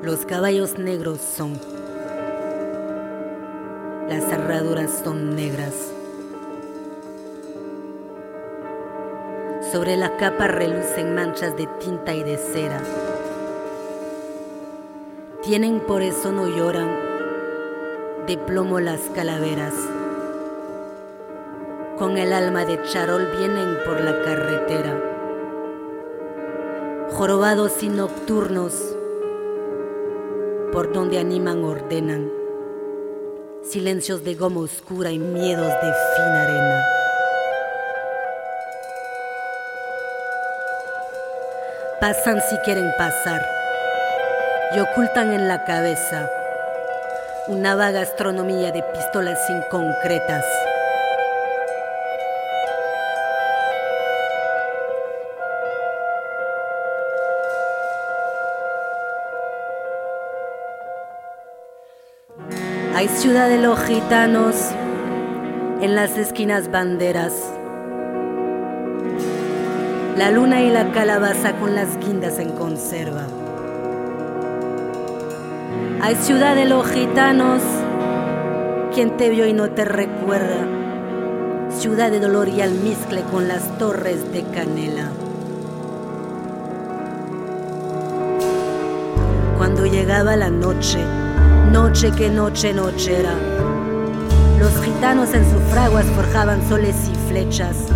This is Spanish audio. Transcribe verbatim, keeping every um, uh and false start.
Los caballos negros son, las cerraduras son negras. Sobre la capa relucen manchas de tinta y de cera. Tienen, por eso no lloran, de plomo las calaveras. Con el alma de charol vienen por la carretera. Jorobados y nocturnos, por donde animan ordenan. Silencios de goma oscura y miedos de fina arena. Pasan si quieren pasar y ocultan en la cabeza una vaga astronomía de pistolas inconcretas. Hay ciudad de los gitanos, en las esquinas banderas. La luna y la calabaza con las guindas en conserva. Hay ciudad de los gitanos, quien te vio y no te recuerda. Ciudad de dolor y almizcle con las torres de canela. Cuando llegaba la noche, noche que noche noche era, los gitanos en sus fraguas forjaban soles y flechas.